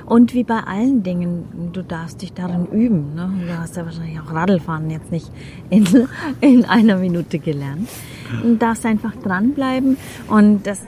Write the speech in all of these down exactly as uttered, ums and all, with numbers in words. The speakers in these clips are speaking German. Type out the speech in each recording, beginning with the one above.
Und wie bei allen Dingen, du darfst dich darin üben. Ne? Du hast ja wahrscheinlich auch Radlfahren jetzt nicht in, in einer Minute gelernt. Du darfst einfach dranbleiben und das...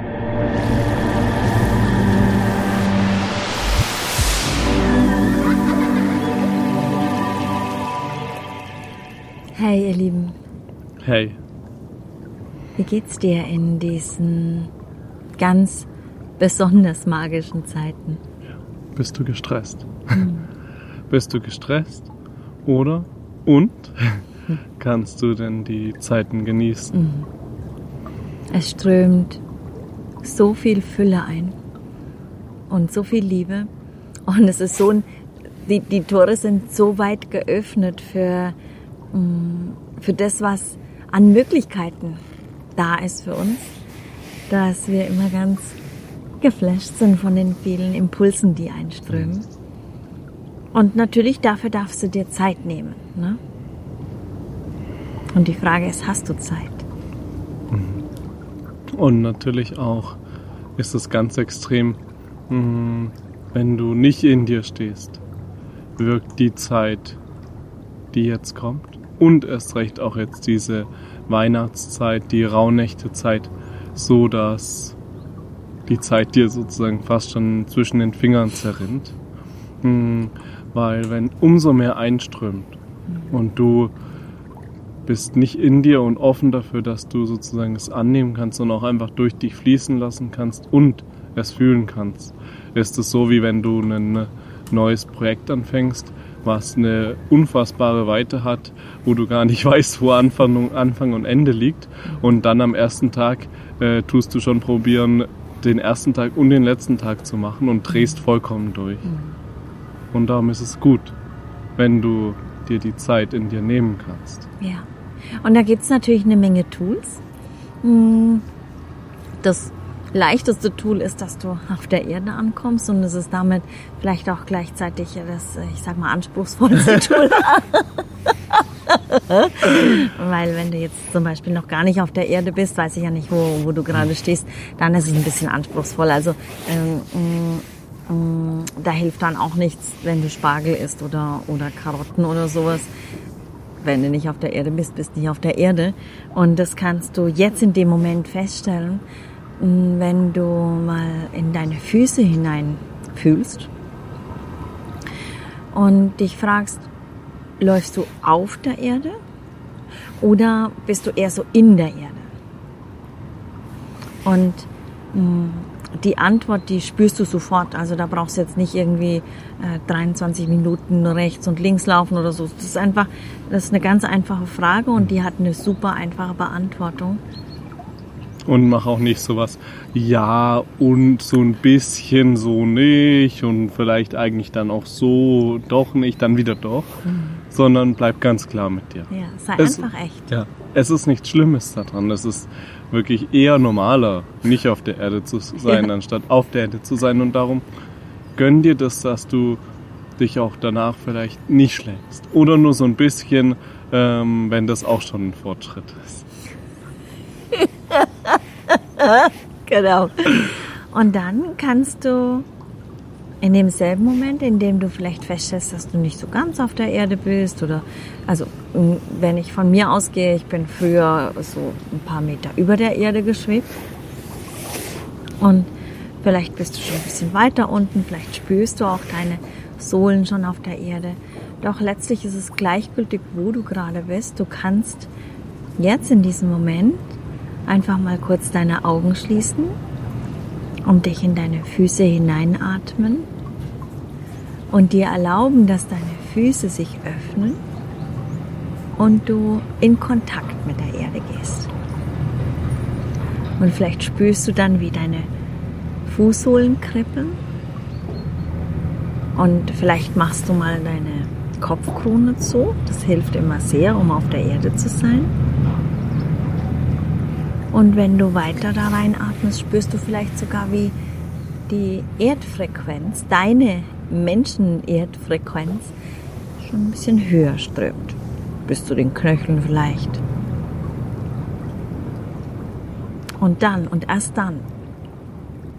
Hey, ihr Lieben. Hey. Wie geht's dir in diesen ganz besonders magischen Zeiten? Bist du gestresst? Hm. Bist du gestresst? Oder? Und? Hm. Kannst du denn die Zeiten genießen? Hm. Es strömt so viel Fülle ein und so viel Liebe. Und es ist so ein, die, die Tore sind so weit geöffnet für, für das, was an Möglichkeiten da ist für uns, dass wir immer ganz geflasht sind von den vielen Impulsen, die einströmen. Und natürlich dafür darfst du dir Zeit nehmen. Ne? Und die Frage ist, hast du Zeit? Und natürlich auch ist es ganz extrem, wenn du nicht in dir stehst, wirkt die Zeit, die jetzt kommt, und erst recht auch jetzt diese Weihnachtszeit, die Rauhnächtezeit, so dass die Zeit dir sozusagen fast schon zwischen den Fingern zerrinnt. Hm, weil wenn umso mehr einströmt und du bist nicht in dir und offen dafür, dass du sozusagen es annehmen kannst und auch einfach durch dich fließen lassen kannst und es fühlen kannst, ist es so, wie wenn du ein neues Projekt anfängst, was eine unfassbare Weite hat, wo du gar nicht weißt, wo Anfang, Anfang und Ende liegt. Und dann am ersten Tag äh, tust du schon probieren, den ersten Tag und den letzten Tag zu machen und drehst vollkommen durch. Und darum ist es gut, wenn du dir die Zeit in dir nehmen kannst. Ja, und da gibt es natürlich eine Menge Tools. Das leichteste Tool ist, dass du auf der Erde ankommst, und es ist damit vielleicht auch gleichzeitig das, ich sag mal, anspruchsvollste Tool. Weil wenn du jetzt zum Beispiel noch gar nicht auf der Erde bist, weiß ich ja nicht, wo, wo du gerade stehst, dann ist es ein bisschen anspruchsvoll. Also ähm, ähm, da hilft dann auch nichts, wenn du Spargel isst oder, oder Karotten oder sowas. Wenn du nicht auf der Erde bist, bist du nicht auf der Erde. Und das kannst du jetzt in dem Moment feststellen, wenn du mal in deine Füße hinein fühlst und dich fragst, läufst du auf der Erde oder bist du eher so in der Erde? Und mh, die Antwort, die spürst du sofort. Also da brauchst du jetzt nicht irgendwie äh, dreiundzwanzig Minuten rechts und links laufen oder so. Das ist einfach, das ist eine ganz einfache Frage und die hat eine super einfache Beantwortung. Und mach auch nicht sowas, ja und so ein bisschen so nicht und vielleicht eigentlich dann auch so doch nicht, dann wieder doch, mhm. sondern bleib ganz klar mit dir. Ja, sei es, einfach echt. Ja, es ist nichts Schlimmes daran, es ist wirklich eher normaler, nicht auf der Erde zu sein, ja. anstatt auf der Erde zu sein, und darum gönn dir das, dass du dich auch danach vielleicht nicht schlägst oder nur so ein bisschen, ähm, wenn das auch schon ein Fortschritt ist. Genau. Und dann kannst du in demselben Moment, in dem du vielleicht feststellst, dass du nicht so ganz auf der Erde bist, oder, also wenn ich von mir ausgehe, ich bin früher so ein paar Meter über der Erde geschwebt und vielleicht bist du schon ein bisschen weiter unten, vielleicht spürst du auch deine Sohlen schon auf der Erde. Doch letztlich ist es gleichgültig, wo du gerade bist. Du kannst jetzt in diesem Moment einfach mal kurz deine Augen schließen und dich in deine Füße hineinatmen und dir erlauben, dass deine Füße sich öffnen und du in Kontakt mit der Erde gehst. Und vielleicht spürst du dann, wie deine Fußsohlen kribbeln, und vielleicht machst du mal deine Kopfkrone zu. Das hilft immer sehr, um auf der Erde zu sein. Und wenn du weiter da reinatmest, spürst du vielleicht sogar, wie die Erdfrequenz, deine Menschen-Erdfrequenz, schon ein bisschen höher strömt. Bis zu den Knöcheln vielleicht. Und dann und erst dann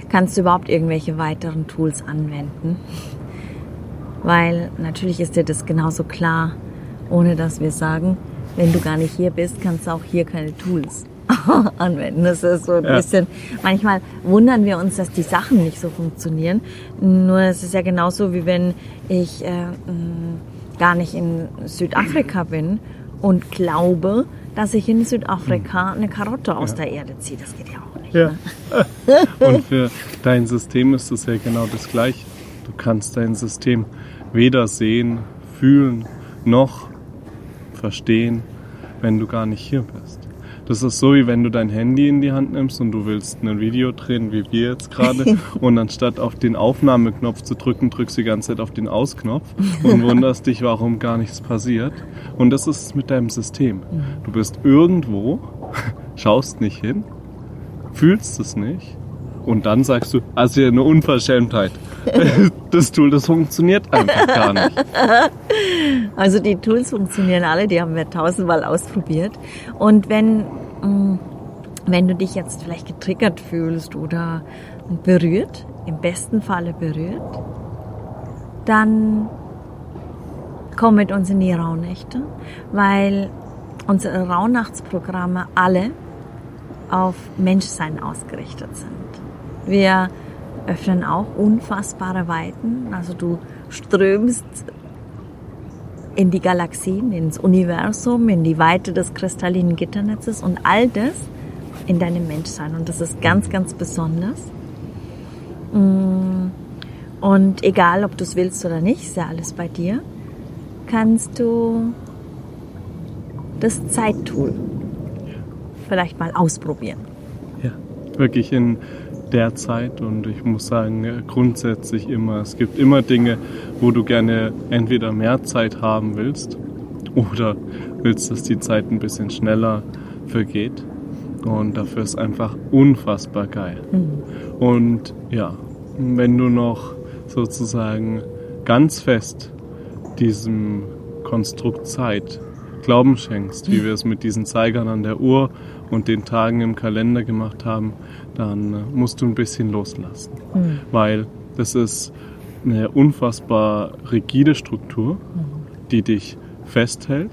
kannst du überhaupt irgendwelche weiteren Tools anwenden. Weil natürlich ist dir das genauso klar, ohne dass wir sagen, wenn du gar nicht hier bist, kannst du auch hier keine Tools anwenden. Das ist so ein ja. bisschen, manchmal wundern wir uns, dass die Sachen nicht so funktionieren. Nur es ist ja genauso, wie wenn ich äh, gar nicht in Südafrika bin und glaube, dass ich in Südafrika eine Karotte aus ja. der Erde ziehe. Das geht ja auch nicht. Ja. Ne? Und für dein System ist es ja genau das Gleiche. Du kannst dein System weder sehen, fühlen, noch verstehen, wenn du gar nicht hier bist. Das ist so, wie wenn du dein Handy in die Hand nimmst und du willst ein Video drehen, wie wir jetzt gerade, und anstatt auf den Aufnahmeknopf zu drücken, drückst du die ganze Zeit auf den Ausknopf und wunderst dich, warum gar nichts passiert. Und das ist es mit deinem System. Du bist irgendwo, schaust nicht hin, fühlst es nicht und dann sagst du, also eine Unverschämtheit. Das Tool, das funktioniert einfach gar nicht. Also die Tools funktionieren alle, die haben wir tausendmal ausprobiert. Und wenn, wenn du dich jetzt vielleicht getriggert fühlst oder berührt, im besten Falle berührt, dann komm mit uns in die Rauhnächte, weil unsere Rauhnachtsprogramme alle auf Menschsein ausgerichtet sind. Wir öffnen auch unfassbare Weiten, also du strömst in die Galaxien, ins Universum, in die Weite des kristallinen Gitternetzes und all das in deinem Menschsein. Und das ist ganz, ganz besonders. Und egal, ob du es willst oder nicht, ist ja alles bei dir, kannst du das Zeittool vielleicht mal ausprobieren. Ja, wirklich in der Zeit, und ich muss sagen, grundsätzlich immer. Es gibt immer Dinge, wo du gerne entweder mehr Zeit haben willst oder willst, dass die Zeit ein bisschen schneller vergeht. Und dafür ist einfach unfassbar geil. Mhm. Und ja, wenn du noch sozusagen ganz fest diesem Konstrukt Zeit Glauben schenkst, wie wir es mit diesen Zeigern an der Uhr und den Tagen im Kalender gemacht haben, dann musst du ein bisschen loslassen. Mhm. Weil das ist eine unfassbar rigide Struktur, mhm. die dich festhält,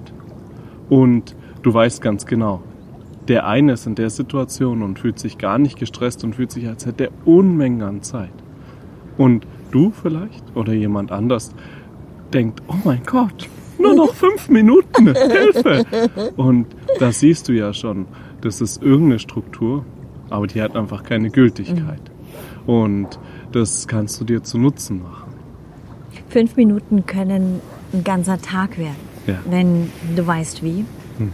und du weißt ganz genau, der eine ist in der Situation und fühlt sich gar nicht gestresst und fühlt sich, als hätte er Unmengen an Zeit. Und du vielleicht oder jemand anders denkt, oh mein Gott, nur noch fünf Minuten, Hilfe! Und das siehst du ja schon, das ist irgendeine Struktur, aber die hat einfach keine Gültigkeit. Mhm. Und das kannst du dir zu Nutzen machen. Fünf Minuten können ein ganzer Tag werden, ja. wenn du weißt wie. Mhm.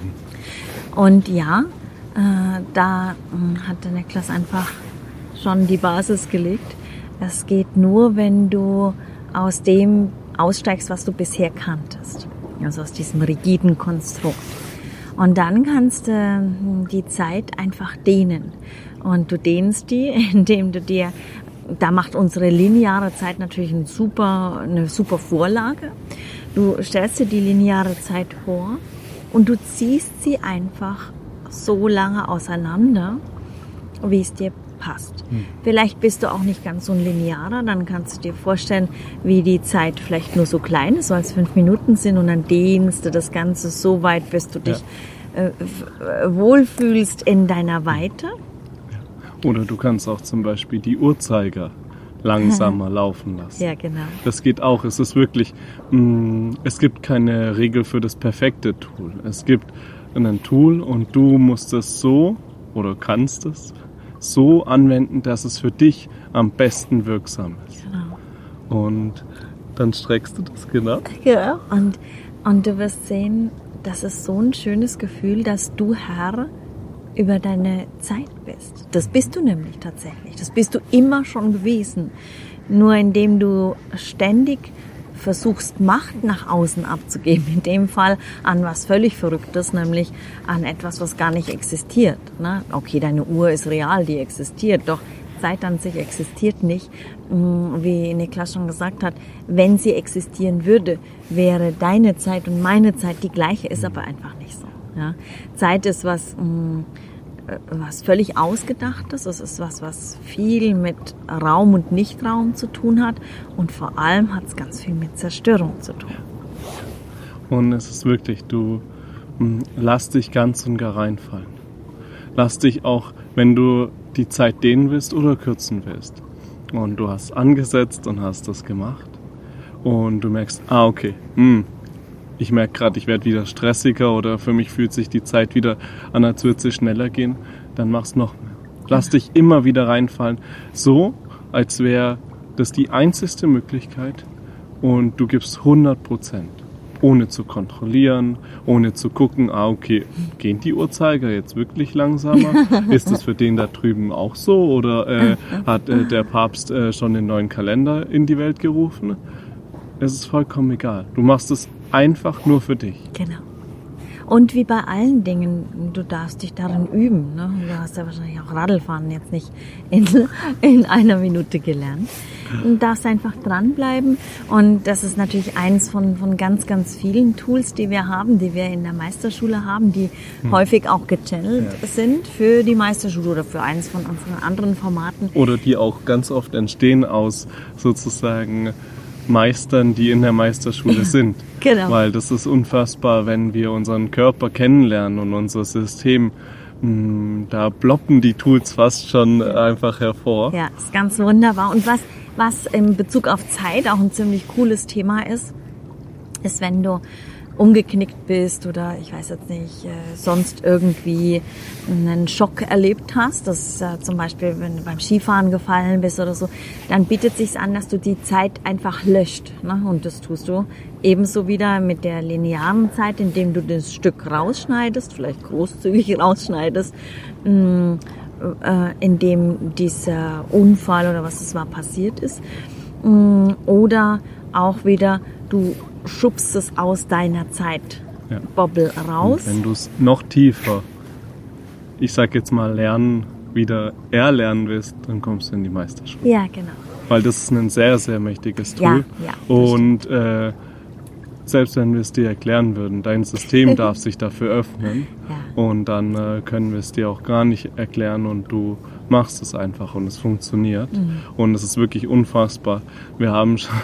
Und ja, äh, da äh, hat der Niklas einfach schon die Basis gelegt. Das geht nur, wenn du aus dem aussteigst, was du bisher kanntest. Also aus diesem rigiden Konstrukt. Und dann kannst du die Zeit einfach dehnen. Und du dehnst die, indem du dir, da macht unsere lineare Zeit natürlich eine super, eine super Vorlage. Du stellst dir die lineare Zeit vor und du ziehst sie einfach so lange auseinander, wie es dir passt. Hm. Vielleicht bist du auch nicht ganz so ein Linearer, dann kannst du dir vorstellen, wie die Zeit vielleicht nur so klein ist, so als fünf Minuten sind, und dann dehnst du das Ganze so weit, bis du dich ja. äh, wohlfühlst in deiner Weite. Oder du kannst auch zum Beispiel die Uhrzeiger langsamer laufen lassen. Ja, genau. Das geht auch. Es ist wirklich, mh, es gibt keine Regel für das perfekte Tool. Es gibt ein Tool und du musst es so oder kannst es so anwenden, dass es für dich am besten wirksam ist. Genau. Und dann streckst du das, genau. Ja, und, und du wirst sehen, das ist so ein schönes Gefühl, dass du Herr über deine Zeit bist. Das bist du nämlich tatsächlich. Das bist du immer schon gewesen. Nur indem du ständig versuchst, Macht nach außen abzugeben, in dem Fall an was völlig Verrücktes, nämlich an etwas, was gar nicht existiert. Ne? Okay, deine Uhr ist real, die existiert, doch Zeit an sich existiert nicht. Wie Niklas schon gesagt hat, wenn sie existieren würde, wäre deine Zeit und meine Zeit die gleiche, ist aber einfach nicht so. Ja? Zeit ist was, äh, was völlig Ausgedachtes. Es ist was, was viel mit Raum und Nichtraum zu tun hat. Und vor allem hat es ganz viel mit Zerstörung zu tun. Und es ist wirklich, du mh, lass dich ganz und gar reinfallen. Lass dich auch, wenn du die Zeit dehnen willst oder kürzen willst. Und du hast angesetzt und hast das gemacht. Und du merkst, ah okay, mh, ich merke gerade, ich werde wieder stressiger oder für mich fühlt sich die Zeit wieder an, als würde sie schneller gehen. Dann mach's noch mehr. Lass dich immer wieder reinfallen. So, als wäre das die einzigste Möglichkeit und du gibst hundert Prozent. Ohne zu kontrollieren, ohne zu gucken, ah okay, gehen die Uhrzeiger jetzt wirklich langsamer? Ist das für den da drüben auch so? Oder äh, hat äh, der Papst äh, schon den neuen Kalender in die Welt gerufen? Es ist vollkommen egal. Du machst es einfach nur für dich. Genau. Und wie bei allen Dingen, du darfst dich darin üben. Ne? Du hast ja wahrscheinlich auch Radlfahren jetzt nicht in, in einer Minute gelernt. Du darfst einfach dranbleiben. Und das ist natürlich eins von, von ganz, ganz vielen Tools, die wir haben, die wir in der Meisterschule haben, die hm. häufig auch gechannelt ja. sind für die Meisterschule oder für eins von unseren anderen Formaten. Oder die auch ganz oft entstehen aus sozusagen Meistern, die in der Meisterschule sind. Genau. Weil das ist unfassbar, wenn wir unseren Körper kennenlernen und unser System, mh, da ploppen die Tools fast schon einfach hervor. Ja, ist ganz wunderbar. Und was, was in Bezug auf Zeit auch ein ziemlich cooles Thema ist, ist, wenn du umgeknickt bist oder ich weiß jetzt nicht, äh, sonst irgendwie einen Schock erlebt hast, dass äh, zum Beispiel, wenn du beim Skifahren gefallen bist oder so, dann bietet sich's an, dass du die Zeit einfach löscht. Ne? Und das tust du ebenso wieder mit der linearen Zeit, indem du das Stück rausschneidest, vielleicht großzügig rausschneidest, mh, äh, indem dieser Unfall oder was es war passiert ist. Mh, oder auch wieder, du schubst es aus deiner Zeitbubble ja. raus. Und wenn du es noch tiefer, ich sag jetzt mal, lernen, wieder erlernen willst, dann kommst du in die Meisterschule. Ja, genau. Weil das ist ein sehr, sehr mächtiges Tool. Ja, ja, und äh, selbst wenn wir es dir erklären würden, dein System darf sich dafür öffnen. Ja. Und dann äh, können wir es dir auch gar nicht erklären und du machst es einfach und es funktioniert. Mhm. Und es ist wirklich unfassbar. Wir haben schon...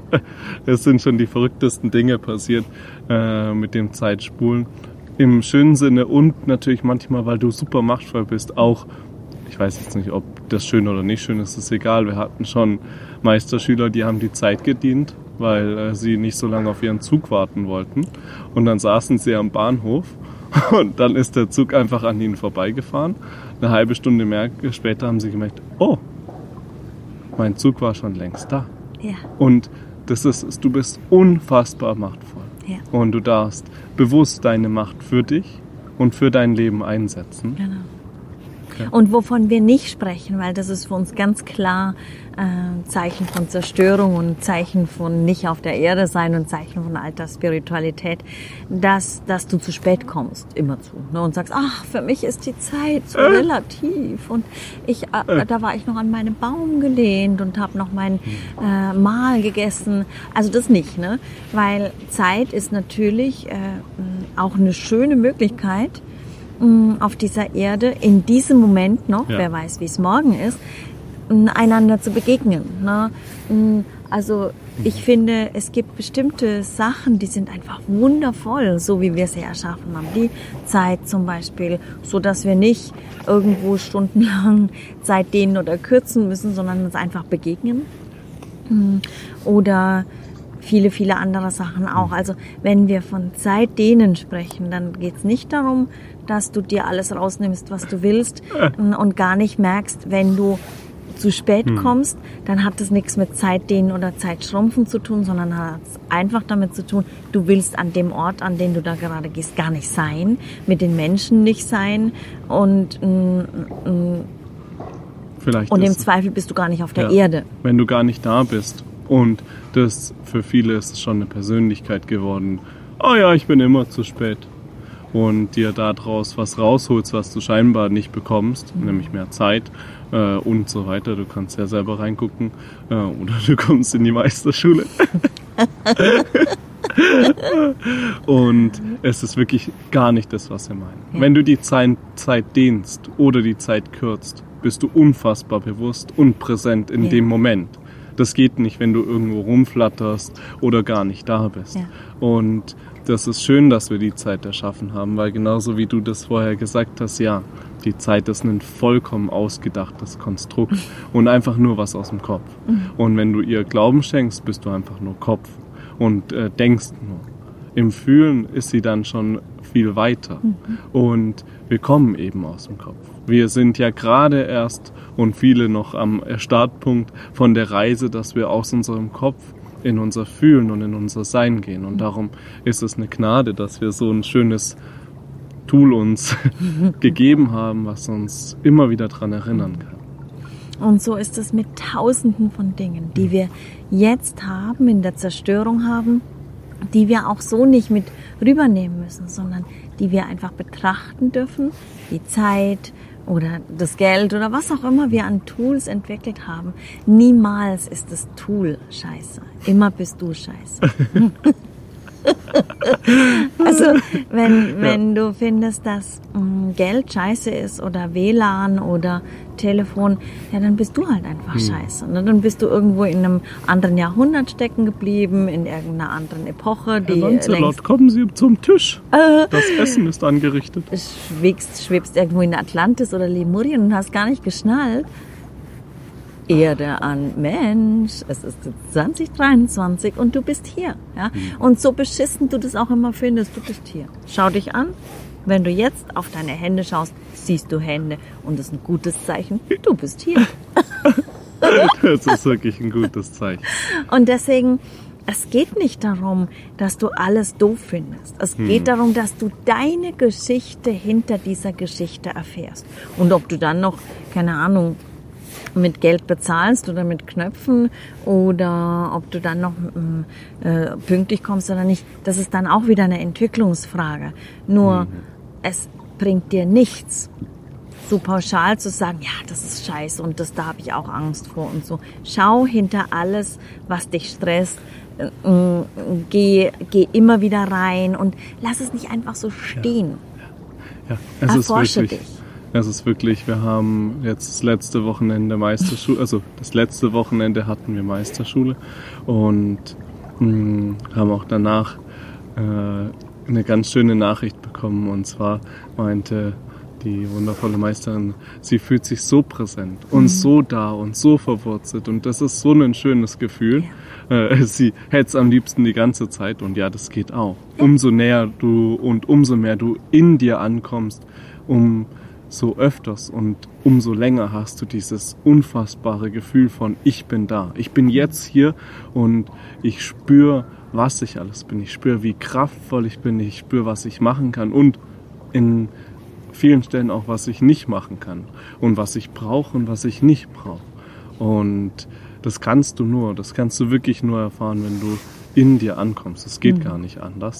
Es sind schon die verrücktesten Dinge passiert äh, mit dem Zeitspulen. Im schönen Sinne und natürlich manchmal, weil du super machtvoll bist, auch, ich weiß jetzt nicht, ob das schön oder nicht schön ist, ist egal. Wir hatten schon Meisterschüler, die haben die Zeit gedient, weil äh, sie nicht so lange auf ihren Zug warten wollten. Und dann saßen sie am Bahnhof und dann ist der Zug einfach an ihnen vorbeigefahren. Eine halbe Stunde mehr später haben sie gemerkt, oh, mein Zug war schon längst da. Ja. Und das ist, du bist unfassbar machtvoll. Ja. Und du darfst bewusst deine Macht für dich und für dein Leben einsetzen. Genau. Okay. Und wovon wir nicht sprechen, weil das ist für uns ganz klar äh, Zeichen von Zerstörung und Zeichen von nicht auf der Erde sein und Zeichen von alter Spiritualität, dass, dass du zu spät kommst, immerzu. Ne, und sagst, ach, für mich ist die Zeit so äh. relativ. Und ich, äh, äh. da war ich noch an meinen Baum gelehnt und habe noch mein äh, Mahl gegessen. Also das nicht, ne? Weil Zeit ist natürlich äh, auch eine schöne Möglichkeit, auf dieser Erde in diesem Moment noch, ja. wer weiß, wie es morgen ist, einander zu begegnen. Ne? Also ich finde, es gibt bestimmte Sachen, die sind einfach wundervoll, so wie wir sie erschaffen haben. Die Zeit zum Beispiel, so dass wir nicht irgendwo stundenlang Zeit dehnen oder kürzen müssen, sondern uns einfach begegnen. Oder viele, viele andere Sachen auch. Also wenn wir von Zeit dehnen sprechen, dann geht es nicht darum, dass du dir alles rausnimmst, was du willst und gar nicht merkst, wenn du zu spät hm. kommst, dann hat das nichts mit Zeitdehnen oder Zeitschrumpfen zu tun, sondern hat es einfach damit zu tun, du willst an dem Ort, an den du da gerade gehst, gar nicht sein, mit den Menschen nicht sein und mm, Vielleicht und im Zweifel bist du gar nicht auf der ja, Erde. Wenn du gar nicht da bist. Und das für viele ist schon eine Persönlichkeit geworden. Oh ja, ich bin immer zu spät. Und dir daraus was rausholst, was du scheinbar nicht bekommst, mhm. nämlich mehr Zeit äh, und so weiter. Du kannst ja selber reingucken äh, oder du kommst in die Meisterschule. Und es ist wirklich gar nicht das, was wir meinen. Ja. Wenn du die Zeit, Zeit dehnst oder die Zeit kürzt, bist du unfassbar bewusst und präsent in Ja. dem Moment. Das geht nicht, wenn du irgendwo rumflatterst oder gar nicht da bist. Ja. Und das ist schön, dass wir die Zeit erschaffen haben, weil genauso wie du das vorher gesagt hast, ja, die Zeit ist ein vollkommen ausgedachtes Konstrukt und einfach nur was aus dem Kopf. Mhm. Und wenn du ihr Glauben schenkst, bist du einfach nur Kopf und äh, denkst nur. Im Fühlen ist sie dann schon viel weiter. Mhm. Und wir kommen eben aus dem Kopf. Wir sind ja gerade erst und viele noch am Startpunkt von der Reise, dass wir aus unserem Kopf in unser Fühlen und in unser Sein gehen. Und darum ist es eine Gnade, dass wir so ein schönes Tool uns gegeben haben, was uns immer wieder daran erinnern kann. Und so ist es mit Tausenden von Dingen, die wir jetzt haben, in der Zerstörung haben, die wir auch so nicht mit rübernehmen müssen, sondern die wir einfach betrachten dürfen, die Zeit oder das Geld oder was auch immer wir an Tools entwickelt haben. Niemals ist das Tool scheiße. Immer bist du scheiße. Also wenn, wenn du findest, dass mh, Geld scheiße ist oder W L A N oder Telefon, ja, dann bist du halt einfach Hm. scheiße. Ne? Dann bist du irgendwo in einem anderen Jahrhundert stecken geblieben, in irgendeiner anderen Epoche. Die Herr Lancelot, längst kommen Sie zum Tisch. äh, Das Essen ist angerichtet. schwebst, schwebst irgendwo in Atlantis oder Lemurien und hast gar nicht geschnallt. Erde an Mensch, es ist zwanzig dreiundzwanzig und du bist hier. Ja? Und so beschissen du das auch immer findest, du bist hier. Schau dich an. Wenn du jetzt auf deine Hände schaust, siehst du Hände und das ist ein gutes Zeichen. Du bist hier. Das ist wirklich ein gutes Zeichen. Und deswegen, es geht nicht darum, dass du alles doof findest. Es geht darum, dass du deine Geschichte hinter dieser Geschichte erfährst. Und ob du dann noch, keine Ahnung, mit Geld bezahlst oder mit Knöpfen oder ob du dann noch äh, pünktlich kommst oder nicht, das ist dann auch wieder eine Entwicklungsfrage. Nur mhm. es bringt dir nichts, so pauschal zu sagen, ja, das ist scheiße und das, da habe ich auch Angst vor und so. Schau hinter alles, was dich stresst. Äh, geh, geh immer wieder rein und lass es nicht einfach so stehen. Ja, ja. ja es Erforsche ist wirklich, dich. Es ist wirklich, wir haben jetzt das letzte Wochenende Meisterschule, also das letzte Wochenende hatten wir Meisterschule und mh, haben auch danach äh, eine ganz schöne Nachricht bekommen und zwar meinte die wundervolle Meisterin, sie fühlt sich so präsent und mhm. so da und so verwurzelt und das ist so ein schönes Gefühl. Ja. Äh, sie hätte es am liebsten die ganze Zeit und ja, das geht auch. Ja. Umso näher du und umso mehr du in dir ankommst, um so öfters und umso länger hast du dieses unfassbare Gefühl von ich bin da. Ich bin jetzt hier und ich spüre, was ich alles bin. Ich spüre, wie kraftvoll ich bin. Ich spüre, was ich machen kann und in vielen Stellen auch, was ich nicht machen kann und was ich brauche und was ich nicht brauche. Und das kannst du nur, das kannst du wirklich nur erfahren, wenn du in dir ankommst. Es geht mhm. gar nicht anders.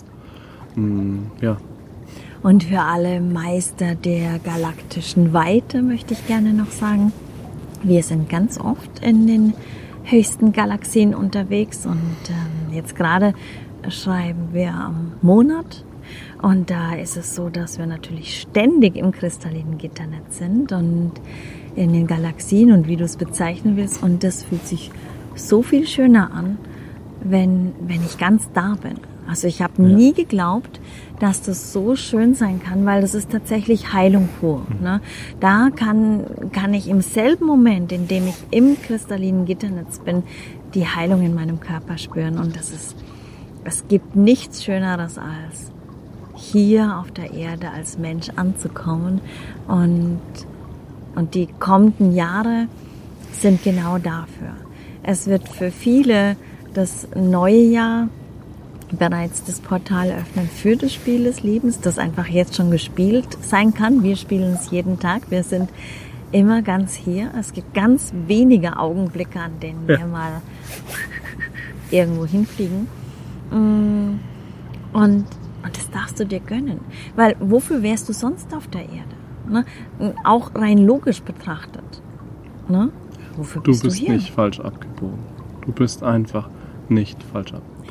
Ja. Und für alle Meister der galaktischen Weite möchte ich gerne noch sagen, wir sind ganz oft in den höchsten Galaxien unterwegs und ähm, jetzt gerade schreiben wir am Monat und da ist es so, dass wir natürlich ständig im kristallinen Gitternetz sind und in den Galaxien und wie du es bezeichnen willst und das fühlt sich so viel schöner an, wenn, wenn ich ganz da bin. Also ich habe ja. nie geglaubt, dass das so schön sein kann, weil das ist tatsächlich Heilung pur. Mhm. Ne? Da kann, kann ich im selben Moment, in dem ich im kristallinen Gitternetz bin, die Heilung in meinem Körper spüren. Und das ist, es gibt nichts Schöneres als hier auf der Erde als Mensch anzukommen. Und, und die kommenden Jahre sind genau dafür. Es wird für viele das neue Jahr bereits das Portal öffnen für das Spiel des Lebens, das einfach jetzt schon gespielt sein kann. Wir spielen es jeden Tag. Wir sind immer ganz hier. Es gibt ganz wenige Augenblicke, an denen ja. wir mal irgendwo hinfliegen. Und, und das darfst du dir gönnen. Weil wofür wärst du sonst auf der Erde? Ne? Auch rein logisch betrachtet. Ne? Wofür du bist du bist hier? nicht falsch abgebogen. Du bist einfach nicht falsch abgebogen. Ja.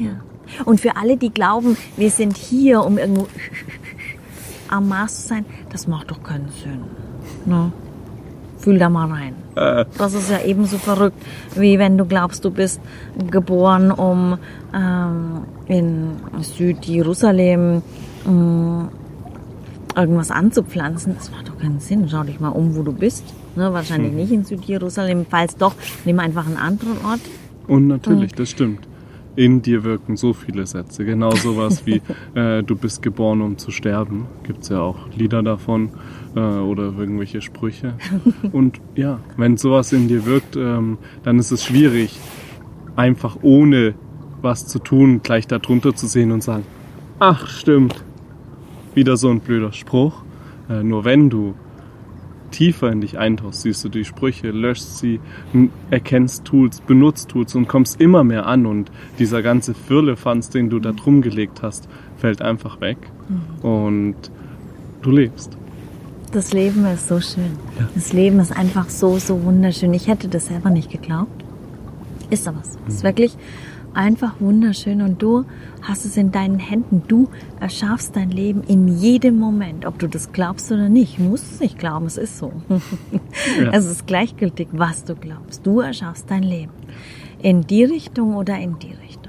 Und für alle, die glauben, wir sind hier, um irgendwo am Mars zu sein, das macht doch keinen Sinn. Ne? Fühl da mal rein. Äh. Das ist ja ebenso verrückt, wie wenn du glaubst, du bist geboren, um ähm, in Südjerusalem ähm, irgendwas anzupflanzen. Das macht doch keinen Sinn. Schau dich mal um, wo du bist. Ne, wahrscheinlich mhm. nicht in Südjerusalem. Falls doch, nimm einfach einen anderen Ort. Und natürlich, mhm. das stimmt. In dir wirken so viele Sätze. Genau sowas wie, äh, du bist geboren, um zu sterben. Gibt's ja auch Lieder davon äh, oder irgendwelche Sprüche. Und ja, wenn sowas in dir wirkt, ähm, dann ist es schwierig, einfach ohne was zu tun, gleich darunter zu sehen und sagen, ach stimmt, wieder so ein blöder Spruch. Äh, nur wenn du tiefer in dich eintauchst, siehst du die Sprüche, löschst sie, erkennst Tools, benutzt Tools und kommst immer mehr an und dieser ganze Firlefanz, den du da drum gelegt hast, fällt einfach weg mhm. und du lebst. Das Leben ist so schön. Ja. Das Leben ist einfach so, so wunderschön. Ich hätte das selber nicht geglaubt. Ist aber so. Mhm. Ist wirklich einfach wunderschön und du hast es in deinen Händen. Du erschaffst dein Leben in jedem Moment, ob du das glaubst oder nicht. Du musst es nicht glauben, es ist so. Ja. Es ist gleichgültig, was du glaubst. Du erschaffst dein Leben. In die Richtung oder in die Richtung.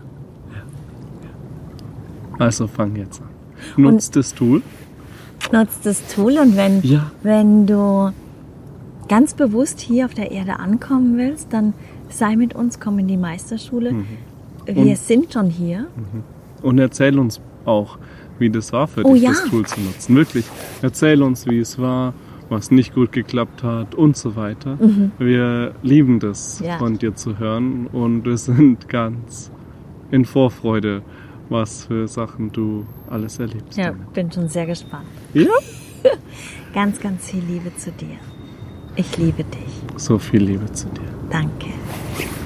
Ja. Also fang jetzt an. Nutzt das Tool. Nutzt das Tool und wenn, ja. wenn du ganz bewusst hier auf der Erde ankommen willst, dann sei mit uns, komm in die Meisterschule. Mhm. Wir und, sind schon hier. Und erzähl uns auch, wie das war für oh, dich, ja. das Tool zu nutzen. Wirklich, erzähl uns, wie es war, was nicht gut geklappt hat und so weiter. Mhm. Wir lieben das, ja. von dir zu hören und wir sind ganz in Vorfreude, was für Sachen du alles erlebst. Ja, damit. Bin schon sehr gespannt. Ja? Ganz, ganz viel Liebe zu dir. Ich liebe dich. So viel Liebe zu dir. Danke.